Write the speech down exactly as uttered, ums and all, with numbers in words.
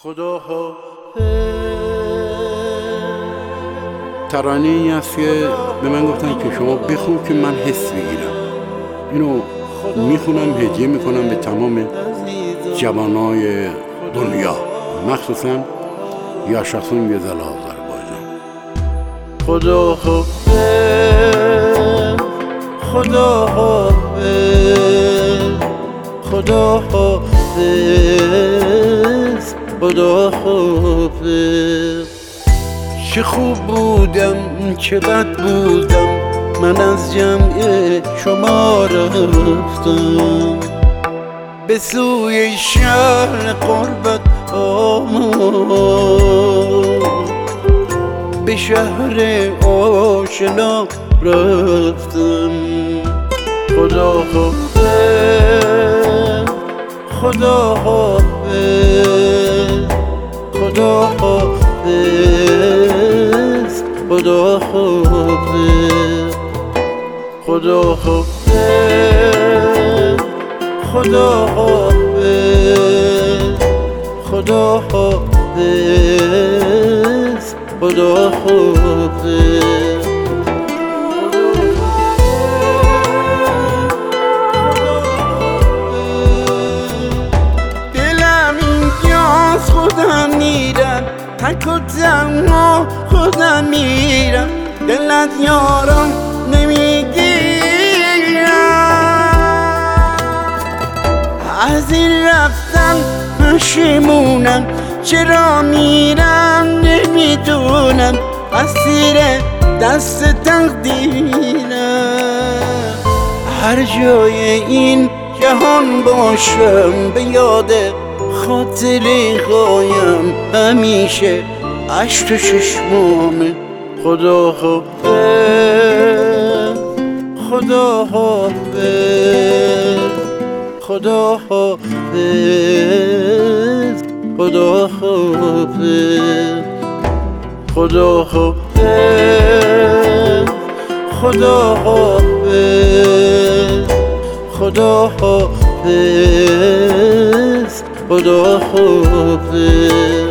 خدا حافظ. ترانه ای است که به من گفتن که شما بخون که من حس بگیرم. اینو میخونم، هدیه میکنم به تمام جوانای دنیا، مخصوصا یا شخصون یه زل آذربایجان. خدا حافظ، خدا حافظ، خدا حافظ، خدا حافظ. چه خوب بودم چه بد بودم، من از جمع شما رفتم، به سوی شهر قربت آمد، به شهر آشنا رفتم. خدا حافظ، خدا حافظ، خدا حافظ، خدا حافظ، خدا حافظ، خدا حافظ، خدا حافظ، خدا حافظ. دلم اینجاست خودم میرم، تک و تنها خودم میرم، دلت یارم نمیگیرم، از این رفتن پشیمونم، چرا میرم نمیدونم، اسیر دست تقدیرم. هر جای این جهان باشم، به یاد خاطره قایم همیشه اشک تو چشمامه. خدا حافظ، خدا حافظ، خدا حافظ، خدا حافظ، خدا حافظ، خدا حافظ، خدا حافظ، خدا حافظ.